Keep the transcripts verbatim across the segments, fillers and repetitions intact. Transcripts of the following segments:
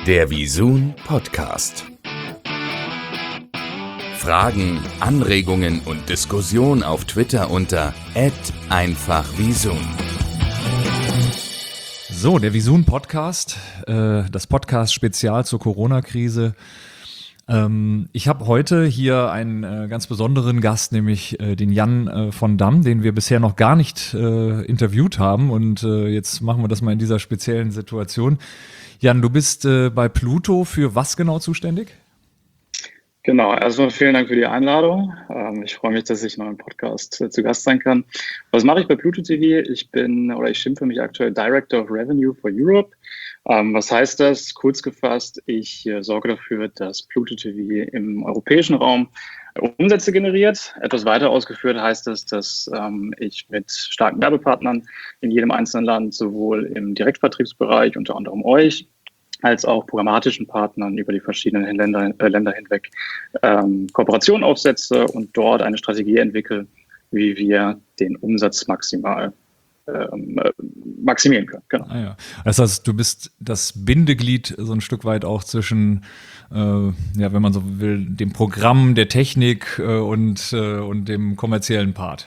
Der Visun Podcast. Fragen, Anregungen und Diskussion auf Twitter unter at einfachvisun. So, der Visun Podcast, äh, das Podcast-Spezial zur Corona-Krise. Ähm, ich habe heute hier einen äh, ganz besonderen Gast, nämlich äh, den Jan äh, von Damm, den wir bisher noch gar nicht äh, interviewt haben. Und äh, jetzt machen wir das mal in dieser speziellen Situation. Jan, du bist äh, bei Pluto für was genau zuständig? Genau, erstmal vielen Dank für die Einladung. Ähm, ich freue mich, dass ich noch im Podcast äh, zu Gast sein kann. Was mache ich bei Pluto T V? Ich bin oder ich schimpfe mich aktuell Director of Revenue for Europe. Ähm, was heißt das? Kurz gefasst, ich äh, sorge dafür, dass Pluto T V im europäischen Raum äh, Umsätze generiert. Etwas weiter ausgeführt heißt das, dass ähm, ich mit starken Werbepartnern in jedem einzelnen Land sowohl im Direktvertriebsbereich, unter anderem euch, als auch programmatischen Partnern über die verschiedenen Länder, äh, Länder hinweg ähm, Kooperationen aufsetze und dort eine Strategie entwickle, wie wir den Umsatz maximal ähm, äh, maximieren können. Genau. Ah, ja. Das heißt, du bist das Bindeglied so ein Stück weit auch zwischen, äh, ja, wenn man so will, dem Programm, der Technik äh, und, äh, und dem kommerziellen Part.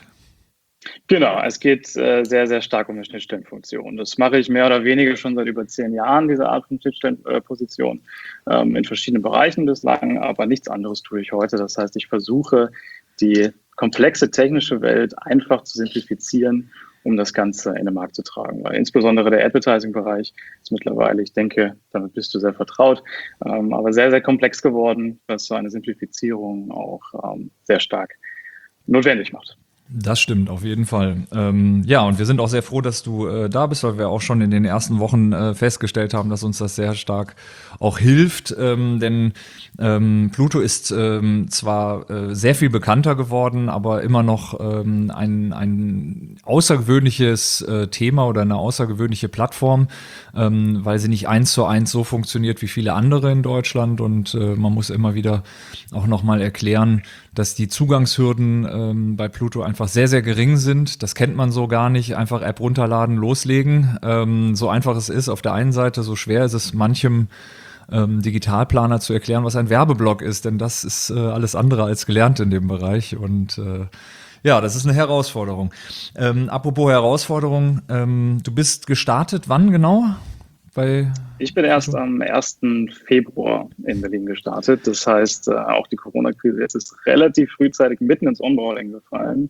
Genau, es geht äh, sehr, sehr stark um eine Schnittstellenfunktion. Das mache ich mehr oder weniger schon seit über zehn Jahren, diese Art von Schnittstellenposition, ähm, in verschiedenen Bereichen bislang, aber nichts anderes tue ich heute. Das heißt, ich versuche, die komplexe technische Welt einfach zu simplifizieren, um das Ganze in den Markt zu tragen. Weil insbesondere der Advertising-Bereich ist mittlerweile, ich denke, damit bist du sehr vertraut, ähm, aber sehr, sehr komplex geworden, was so eine Simplifizierung auch ähm, sehr stark notwendig macht. Das stimmt, auf jeden Fall. Ähm, ja, und wir sind auch sehr froh, dass du äh, da bist, weil wir auch schon in den ersten Wochen äh, festgestellt haben, dass uns das sehr stark auch hilft. Ähm, denn ähm, Pluto ist ähm, zwar äh, sehr viel bekannter geworden, aber immer noch ähm, ein, ein außergewöhnliches äh, Thema oder eine außergewöhnliche Plattform, ähm, weil sie nicht eins zu eins so funktioniert wie viele andere in Deutschland. Und äh, man muss immer wieder auch nochmal erklären, dass die Zugangshürden ähm, bei Pluto einfach sehr, sehr gering sind. Das kennt man so gar nicht. Einfach App runterladen, loslegen. Ähm, so einfach es ist auf der einen Seite, so schwer ist es manchem ähm, Digitalplaner zu erklären, was ein Werbeblock ist. Denn das ist äh, alles andere als gelernt in dem Bereich. Und äh, ja, das ist eine Herausforderung. Ähm, apropos Herausforderung, ähm, du bist gestartet, wann genau? Bei ich bin erst am ersten Februar in Berlin gestartet. Das heißt, auch die Corona-Krise jetzt ist relativ frühzeitig mitten ins Onboarding gefallen.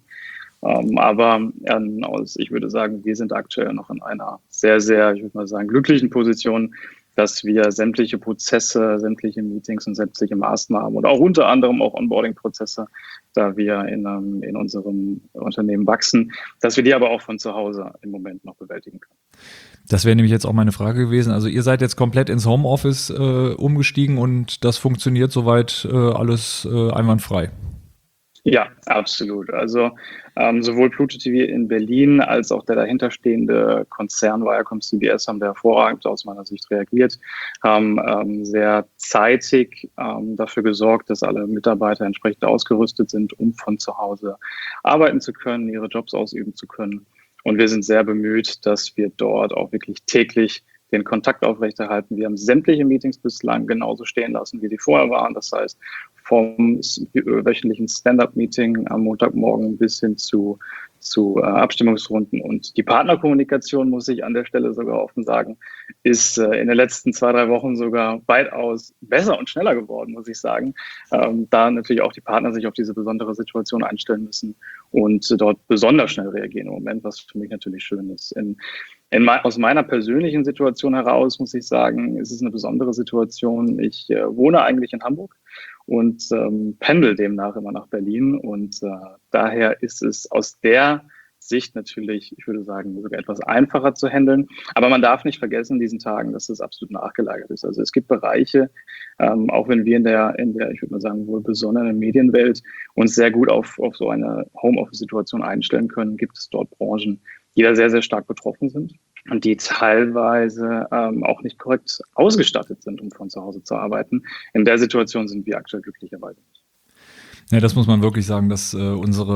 Aber ich würde sagen, wir sind aktuell noch in einer sehr, sehr, ich würde mal sagen, glücklichen Position, dass wir sämtliche Prozesse, sämtliche Meetings und sämtliche Maßnahmen und auch unter anderem auch Onboarding-Prozesse, da wir in, in unserem Unternehmen wachsen, dass wir die aber auch von zu Hause im Moment noch bewältigen können. Das wäre nämlich jetzt auch meine Frage gewesen. Also ihr seid jetzt komplett ins Homeoffice äh, umgestiegen und das funktioniert soweit äh, alles äh, einwandfrei. Ja, absolut. Also ähm, sowohl Pluto T V in Berlin als auch der dahinterstehende Konzern Viacom C B S haben da hervorragend aus meiner Sicht reagiert, haben ähm, sehr zeitig ähm, dafür gesorgt, dass alle Mitarbeiter entsprechend ausgerüstet sind, um von zu Hause arbeiten zu können, ihre Jobs ausüben zu können. Und wir sind sehr bemüht, dass wir dort auch wirklich täglich den Kontakt aufrechterhalten. Wir haben sämtliche Meetings bislang genauso stehen lassen, wie sie vorher waren. Das heißt, vom wöchentlichen Stand-up-Meeting am Montagmorgen bis hin zu, zu äh, Abstimmungsrunden. Und die Partnerkommunikation, muss ich an der Stelle sogar offen sagen, ist äh, in den letzten zwei, drei Wochen sogar weitaus besser und schneller geworden, muss ich sagen. Ähm, da natürlich auch die Partner sich auf diese besondere Situation einstellen müssen und äh, dort besonders schnell reagieren im Moment, was für mich natürlich schön ist. In, in, aus meiner persönlichen Situation heraus, muss ich sagen, ist es eine besondere Situation. Ich äh, wohne eigentlich in Hamburg und ähm, pendel demnach immer nach Berlin. Und äh, daher ist es aus der Sicht natürlich, ich würde sagen, sogar etwas einfacher zu handeln. Aber man darf nicht vergessen in diesen Tagen, dass das absolut nachgelagert ist. Also es gibt Bereiche, ähm, auch wenn wir in der, in der, ich würde mal sagen, wohl besonnenen Medienwelt uns sehr gut auf, auf so eine Homeoffice-Situation einstellen können, gibt es dort Branchen, die da sehr, sehr stark betroffen sind und die teilweise ähm, auch nicht korrekt ausgestattet sind, um von zu Hause zu arbeiten. In der Situation sind wir aktuell glücklicherweise nicht. Ja, das muss man wirklich sagen, dass äh, unsere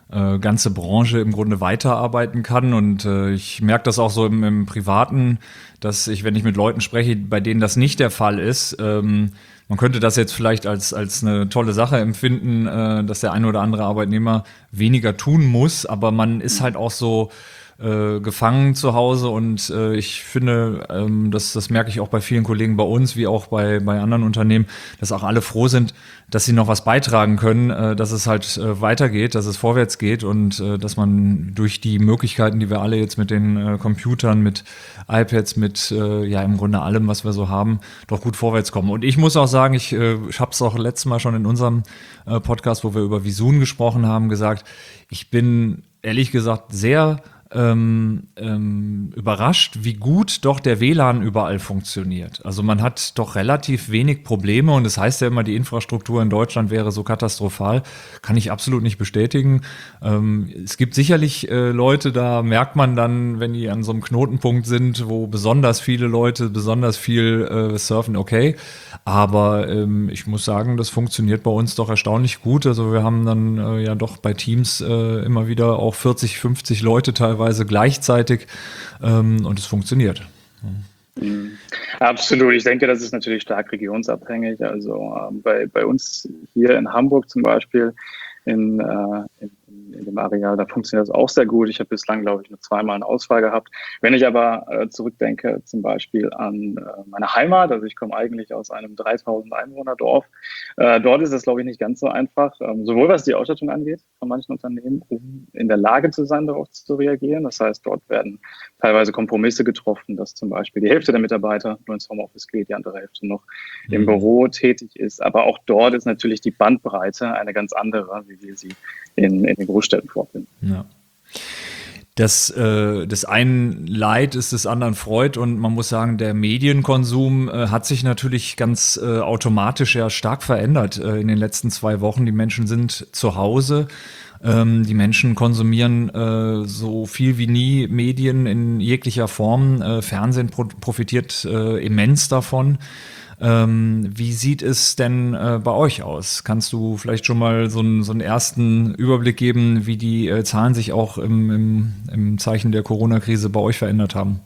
äh, ganze Branche im Grunde weiterarbeiten kann. Und äh, ich merke das auch so im, im Privaten, dass ich, wenn ich mit Leuten spreche, bei denen das nicht der Fall ist, ähm, man könnte das jetzt vielleicht als, als eine tolle Sache empfinden, äh, dass der eine oder andere Arbeitnehmer weniger tun muss, aber man ist halt auch so äh, gefangen zu Hause und äh, ich finde, ähm, das, das merke ich auch bei vielen Kollegen bei uns, wie auch bei, bei anderen Unternehmen, dass auch alle froh sind, dass sie noch was beitragen können, äh, dass es halt äh, weitergeht, dass es vorwärts geht und äh, dass man durch die Möglichkeiten, die wir alle jetzt mit den äh, Computern, mit iPads, mit äh, ja im Grunde allem, was wir so haben, doch gut vorwärts kommen. Und ich muss auch sagen, ich, äh, ich habe es auch letztes Mal schon in unserem äh, Podcast, wo wir über Visun gesprochen haben, gesagt, ich bin ehrlich gesagt sehr Ähm, ähm, überrascht, wie gut doch der W L A N überall funktioniert. Also man hat doch relativ wenig Probleme und es das heißt ja immer, die Infrastruktur in Deutschland wäre so katastrophal. Kann ich absolut nicht bestätigen. Ähm, es gibt sicherlich äh, Leute, da merkt man dann, wenn die an so einem Knotenpunkt sind, wo besonders viele Leute besonders viel äh, surfen, okay. Aber ähm, ich muss sagen, das funktioniert bei uns doch erstaunlich gut. Also wir haben dann äh, ja doch bei Teams äh, immer wieder auch vierzig, fünfzig Leute teilweise gleichzeitig ähm, und es funktioniert. Mhm. Absolut. Ich denke, das ist natürlich stark regionsabhängig. Also ähm, bei, bei uns hier in Hamburg zum Beispiel, in, äh, in, in dem Areal, da funktioniert das auch sehr gut. Ich habe bislang, glaube ich, nur zweimal einen Ausfall gehabt. Wenn ich aber äh, zurückdenke zum Beispiel an äh, meine Heimat, also ich komme eigentlich aus einem dreitausend Einwohner-Dorf, äh, dort ist es, glaube ich, nicht ganz so einfach, ähm, sowohl was die Ausstattung angeht von manchen Unternehmen, um in der Lage zu sein, darauf zu reagieren. Das heißt, dort werden teilweise Kompromisse getroffen, dass zum Beispiel die Hälfte der Mitarbeiter nur ins Homeoffice geht, die andere Hälfte noch mhm. im Büro tätig ist. Aber auch dort ist natürlich die Bandbreite eine ganz andere, wie wir sie in, in den Großstädten vorfinden. Ja. Das, äh, des einen Leid ist des anderen Freud und man muss sagen, der Medienkonsum äh, hat sich natürlich ganz äh, automatisch ja stark verändert äh, in den letzten zwei Wochen. Die Menschen sind zu Hause. Ähm, die Menschen konsumieren äh, so viel wie nie Medien in jeglicher Form. Äh, Fernsehen pro- profitiert äh, immens davon. Ähm, wie sieht es denn äh, bei euch aus? Kannst du vielleicht schon mal so, ein, so einen ersten Überblick geben, wie die äh, Zahlen sich auch im, im, im Zeichen der Corona-Krise bei euch verändert haben?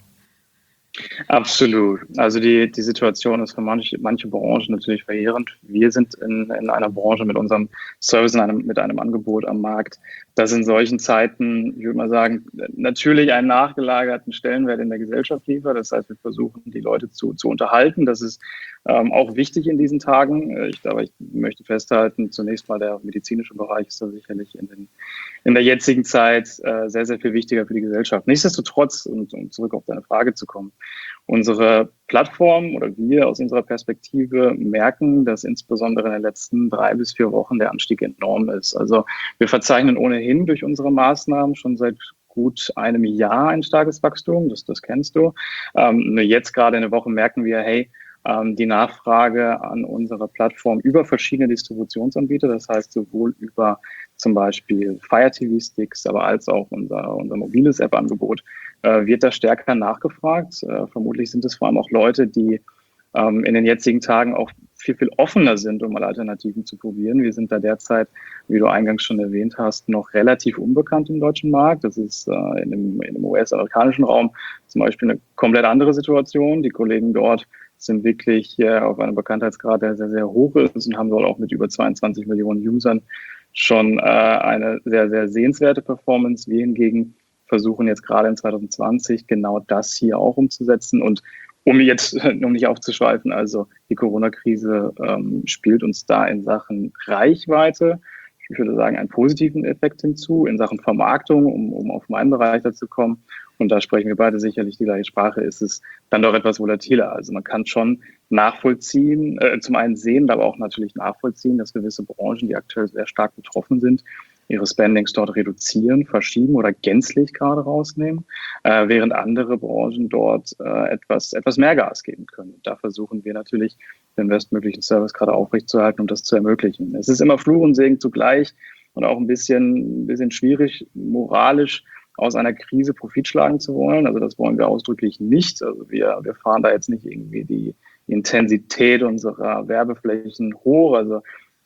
Absolut. Also die, die Situation ist für manche, manche Branchen natürlich verheerend. Wir sind in, in einer Branche mit unserem Service, in einem, mit einem Angebot am Markt, das in solchen Zeiten, ich würde mal sagen, natürlich einen nachgelagerten Stellenwert in der Gesellschaft liefert. Das heißt, wir versuchen, die Leute zu, zu unterhalten. Das ist ähm, auch wichtig in diesen Tagen. Ich, aber ich möchte festhalten, zunächst mal der medizinische Bereich ist da sicherlich in, den, in der jetzigen Zeit äh, sehr, sehr viel wichtiger für die Gesellschaft. Nichtsdestotrotz, und um zurück auf deine Frage zu kommen, unsere Plattform oder wir aus unserer Perspektive merken, dass insbesondere in den letzten drei bis vier Wochen der Anstieg enorm ist. Also wir verzeichnen ohnehin durch unsere Maßnahmen schon seit gut einem Jahr ein starkes Wachstum, das, das kennst du. Ähm, nur jetzt gerade in der Woche merken wir, hey, ähm, die Nachfrage an unserer Plattform über verschiedene Distributionsanbieter, das heißt sowohl über zum Beispiel Fire T V-Sticks, aber als auch unser, unser mobiles App-Angebot, äh, wird da stärker nachgefragt. Äh, vermutlich sind es vor allem auch Leute, die ähm, in den jetzigen Tagen auch viel, viel offener sind, um mal Alternativen zu probieren. Wir sind da derzeit, wie du eingangs schon erwähnt hast, noch relativ unbekannt im deutschen Markt. Das ist äh, in dem, in dem U S-amerikanischen Raum zum Beispiel eine komplett andere Situation. Die Kollegen dort sind wirklich äh, auf einem Bekanntheitsgrad, der sehr, sehr hoch ist und haben dort auch mit über zweiundzwanzig Millionen Usern schon äh, eine sehr, sehr sehenswerte Performance. Wir hingegen versuchen jetzt gerade in zwanzig zwanzig genau das hier auch umzusetzen. Und um jetzt, um nicht aufzuschweifen, also die Corona-Krise ähm, spielt uns da in Sachen Reichweite, ich würde sagen, einen positiven Effekt hinzu, in Sachen Vermarktung, um, um auf meinen Bereich dazu kommen. Und da sprechen wir beide sicherlich die gleiche Sprache, ist es dann doch etwas volatiler. Also man kann schon nachvollziehen, äh, zum einen sehen, aber auch natürlich nachvollziehen, dass gewisse Branchen, die aktuell sehr stark betroffen sind, ihre Spendings dort reduzieren, verschieben oder gänzlich gerade rausnehmen, äh, während andere Branchen dort äh, etwas, etwas mehr Gas geben können. Und da versuchen wir natürlich, den bestmöglichen Service gerade aufrechtzuerhalten, um das zu ermöglichen. Es ist immer Fluch und Segen zugleich und auch ein bisschen, ein bisschen schwierig, moralisch aus einer Krise Profit schlagen zu wollen. Also das wollen wir ausdrücklich nicht. Also wir, wir fahren da jetzt nicht irgendwie die Intensität unserer Werbeflächen hoch. Also ich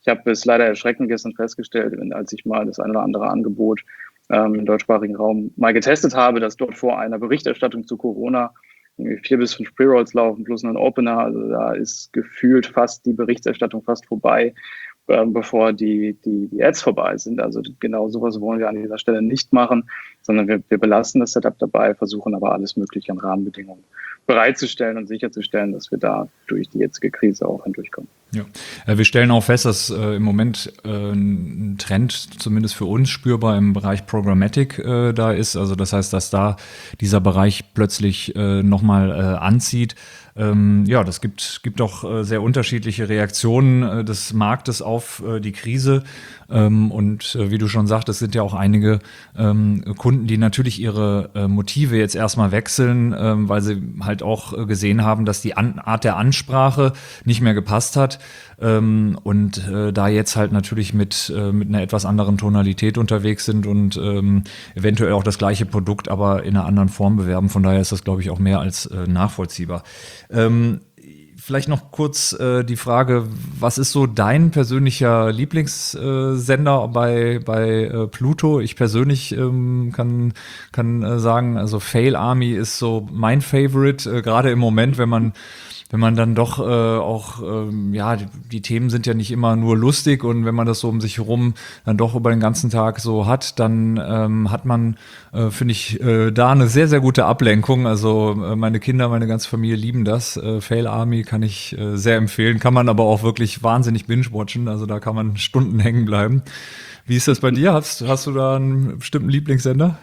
Ich habe es leider erschreckend gestern festgestellt, als ich mal das ein oder andere Angebot ähm, im deutschsprachigen Raum mal getestet habe, dass dort vor einer Berichterstattung zu Corona vier bis fünf Pre-Rolls laufen plus einen Opener. Also da ist gefühlt fast die Berichterstattung fast vorbei, ähm, bevor die, die, die Ads vorbei sind. Also genau sowas wollen wir an dieser Stelle nicht machen, sondern wir, wir belassen das Setup dabei, versuchen aber alles Mögliche an Rahmenbedingungen bereitzustellen und sicherzustellen, dass wir da durch die jetzige Krise auch hindurchkommen. Ja, wir stellen auch fest, dass äh, im Moment äh, ein Trend zumindest für uns spürbar im Bereich Programmatic äh, da ist. Also das heißt, dass da dieser Bereich plötzlich äh, nochmal äh, anzieht. Ähm, ja, das gibt, gibt auch äh, sehr unterschiedliche Reaktionen äh, des Marktes auf äh, die Krise. Ähm, und äh, wie du schon sagtest, sind ja auch einige ähm, Kunden, die natürlich ihre äh, Motive jetzt erstmal wechseln, ähm, weil sie halt auch äh, gesehen haben, dass die An- Art der Ansprache nicht mehr gepasst hat. Ähm, und äh, da jetzt halt natürlich mit, äh, mit einer etwas anderen Tonalität unterwegs sind und ähm, eventuell auch das gleiche Produkt, aber in einer anderen Form bewerben. Von daher ist das, glaube ich, auch mehr als äh, nachvollziehbar. Ähm, vielleicht noch kurz äh, die Frage, was ist so dein persönlicher Lieblingssender äh, bei, bei äh, Pluto? Ich persönlich ähm, kann, kann äh, sagen, also Fail Army ist so mein Favorite, äh, gerade im Moment, wenn man wenn man dann doch äh, auch, ähm, ja, die, die Themen sind ja nicht immer nur lustig und wenn man das so um sich herum dann doch über den ganzen Tag so hat, dann ähm, hat man, äh, finde ich, äh, da eine sehr, sehr gute Ablenkung. Also äh, meine Kinder, meine ganze Familie lieben das. Äh, Fail Army kann ich äh, sehr empfehlen, kann man aber auch wirklich wahnsinnig binge-watchen, also da kann man Stunden hängen bleiben. Wie ist das bei dir? Hast, hast du da einen bestimmten Lieblingssender?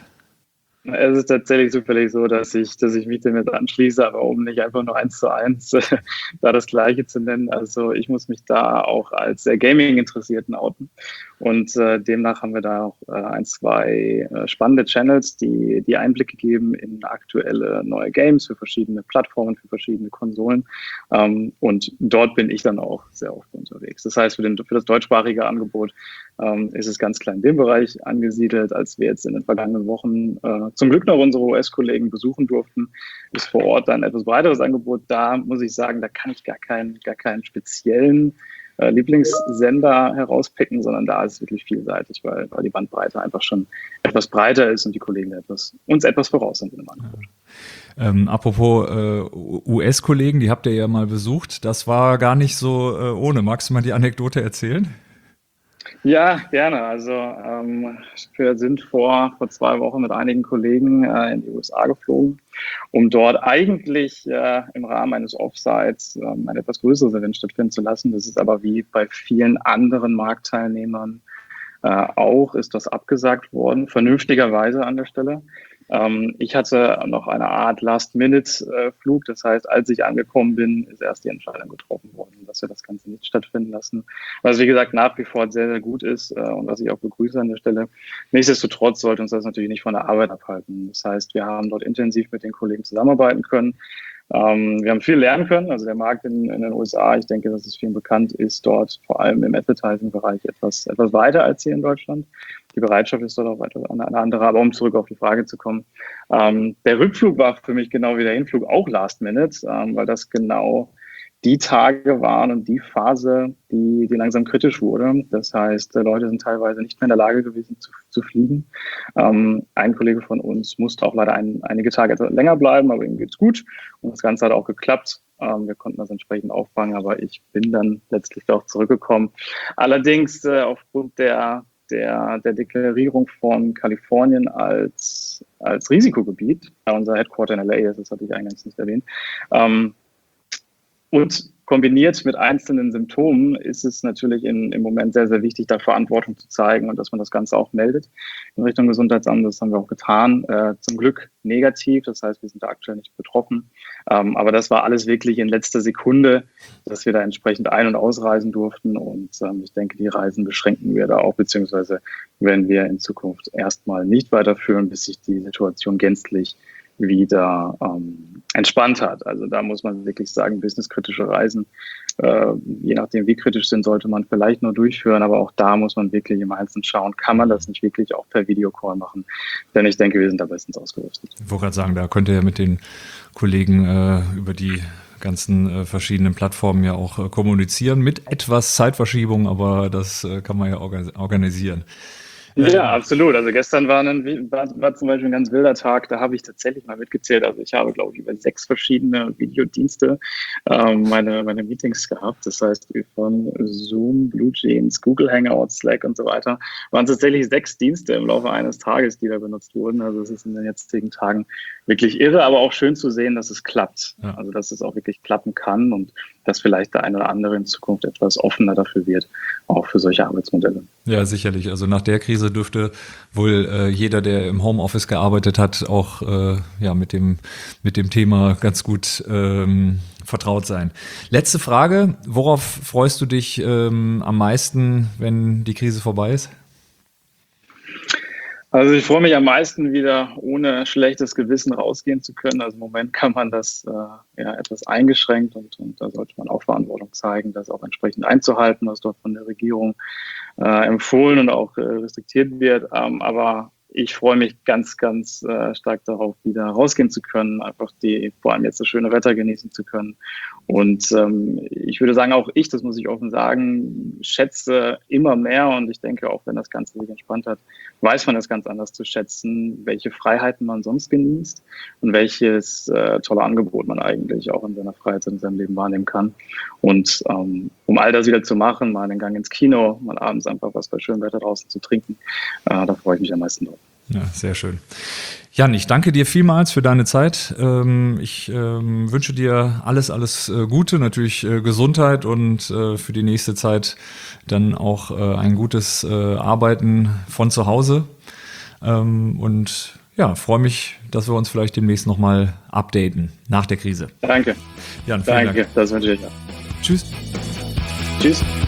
Es ist tatsächlich zufällig so, dass ich, dass ich mich dem jetzt anschließe, aber um nicht einfach nur eins zu eins äh, da das Gleiche zu nennen. Also ich muss mich da auch als sehr Gaming-Interessierten outen. Und äh, demnach haben wir da auch äh, ein, zwei äh, spannende Channels, die, die Einblicke geben in aktuelle neue Games für verschiedene Plattformen, für verschiedene Konsolen. Ähm, und dort bin ich dann auch sehr oft unterwegs. Das heißt, für, den, für das deutschsprachige Angebot ähm, ist es ganz klar in dem Bereich angesiedelt, als wir jetzt in den vergangenen Wochen äh, zum Glück noch unsere U S-Kollegen besuchen durften, ist vor Ort ein etwas breiteres Angebot. Da muss ich sagen, da kann ich gar keinen, gar keinen speziellen äh, Lieblingssender herauspicken, sondern da ist es wirklich vielseitig, weil, weil die Bandbreite einfach schon etwas breiter ist und die Kollegen etwas, uns etwas voraus sind in dem Angebot. Ähm, apropos äh, U S-Kollegen, die habt ihr ja mal besucht. Das war gar nicht so äh, ohne. Magst du mal die Anekdote erzählen? Ja, gerne. Also ähm, wir sind vor, vor zwei Wochen mit einigen Kollegen äh, in die U S A geflogen, um dort eigentlich äh, im Rahmen eines Offsites äh, ein etwas größeres Event stattfinden zu lassen. Das ist aber wie bei vielen anderen Marktteilnehmern äh, auch, ist das abgesagt worden, vernünftigerweise an der Stelle. Ähm, ich hatte noch eine Art Last-Minute-Flug, das heißt, als ich angekommen bin, ist erst die Entscheidung getroffen worden, dass wir das Ganze nicht stattfinden lassen. Was, wie gesagt, nach wie vor sehr, sehr gut ist äh, und was ich auch begrüße an der Stelle. Nichtsdestotrotz sollte uns das natürlich nicht von der Arbeit abhalten. Das heißt, wir haben dort intensiv mit den Kollegen zusammenarbeiten können. Ähm, wir haben viel lernen können, also der Markt in, in den U S A, ich denke, dass es vielen bekannt ist, dort vor allem im Advertising-Bereich etwas, etwas weiter als hier in Deutschland. Die Bereitschaft ist dort auch weiter eine andere, aber um zurück auf die Frage zu kommen, ähm, der Rückflug war für mich genau wie der Hinflug auch Last Minute, ähm, weil das genau die Tage waren und die Phase, die, die langsam kritisch wurde. Das heißt, Leute sind teilweise nicht mehr in der Lage gewesen zu, zu fliegen. Ähm, ein Kollege von uns musste auch leider ein, einige Tage etwas länger bleiben, aber ihm geht's gut. Und das Ganze hat auch geklappt. Ähm, wir konnten das entsprechend auffangen, aber ich bin dann letztlich auch zurückgekommen. Allerdings äh, aufgrund der Der, der Deklarierung von Kalifornien als, als Risikogebiet, unser Headquarter in L A ist, das hatte ich eingangs nicht erwähnt, ähm, und kombiniert mit einzelnen Symptomen ist es natürlich in, im Moment sehr, sehr wichtig, da Verantwortung zu zeigen und dass man das Ganze auch meldet in Richtung Gesundheitsamt. Das haben wir auch getan. Äh, zum Glück negativ, das heißt, wir sind da aktuell nicht betroffen. Ähm, aber das war alles wirklich in letzter Sekunde, dass wir da entsprechend ein- und ausreisen durften. Und ähm, ich denke, die Reisen beschränken wir da auch, beziehungsweise werden wir in Zukunft erstmal nicht weiterführen, bis sich die Situation gänzlich wieder ähm, entspannt hat. Also da muss man wirklich sagen, businesskritische Reisen, äh, je nachdem wie kritisch sind, sollte man vielleicht nur durchführen, aber auch da muss man wirklich im Einzelnen schauen, kann man das nicht wirklich auch per Videocall machen, denn ich denke, wir sind da bestens ausgerüstet. Ich wollte gerade sagen, da könnt ihr ja mit den Kollegen äh, über die ganzen äh, verschiedenen Plattformen ja auch äh, kommunizieren, mit etwas Zeitverschiebung, aber das äh, kann man ja orga- organisieren. Ja, absolut. Also gestern war, ein, war, war zum Beispiel ein ganz wilder Tag, da habe ich tatsächlich mal mitgezählt. Also ich habe, glaube ich, über sechs verschiedene Videodienste ähm, meine, meine Meetings gehabt. Das heißt, von Zoom, BlueJeans, Google Hangouts, Slack und so weiter, waren tatsächlich sechs Dienste im Laufe eines Tages, die da benutzt wurden. Also es ist in den jetzigen Tagen wirklich irre, aber auch schön zu sehen, dass es klappt. Ja. Also dass es auch wirklich klappen kann und dass vielleicht der eine oder andere in Zukunft etwas offener dafür wird, auch für solche Arbeitsmodelle. Ja, sicherlich. Also nach der Krise dürfte wohl äh, jeder, der im Homeoffice gearbeitet hat, auch äh, ja mit dem mit dem Thema ganz gut ähm, vertraut sein. Letzte Frage: Worauf freust du dich ähm, am meisten, wenn die Krise vorbei ist? Also ich freue mich am meisten, wieder ohne schlechtes Gewissen rausgehen zu können. Also im Moment kann man das äh, ja etwas eingeschränkt und, und da sollte man auch Verantwortung zeigen, das auch entsprechend einzuhalten, was dort von der Regierung äh, empfohlen und auch äh, restriktiert wird. Ähm, aber ich freue mich ganz, ganz äh, stark darauf, wieder rausgehen zu können, einfach die, vor allem jetzt das schöne Wetter genießen zu können. Und ähm, ich würde sagen, auch ich, das muss ich offen sagen, schätze immer mehr und ich denke, auch wenn das Ganze sich entspannt hat, weiß man es ganz anders zu schätzen, welche Freiheiten man sonst genießt und welches äh, tolle Angebot man eigentlich auch in seiner Freizeit in seinem Leben wahrnehmen kann. Und ähm, um all das wieder zu machen, mal einen Gang ins Kino, mal abends einfach was bei schönem Wetter draußen zu trinken, äh, da freue ich mich am meisten drauf. Ja, sehr schön. Jan, ich danke dir vielmals für deine Zeit. Ich wünsche dir alles, alles Gute, natürlich Gesundheit und für die nächste Zeit dann auch ein gutes Arbeiten von zu Hause. Und ja, freue mich, dass wir uns vielleicht demnächst nochmal updaten nach der Krise. Danke. Jan, vielen Danke, Dank. das wünsche ich auch. Tschüss. Tschüss.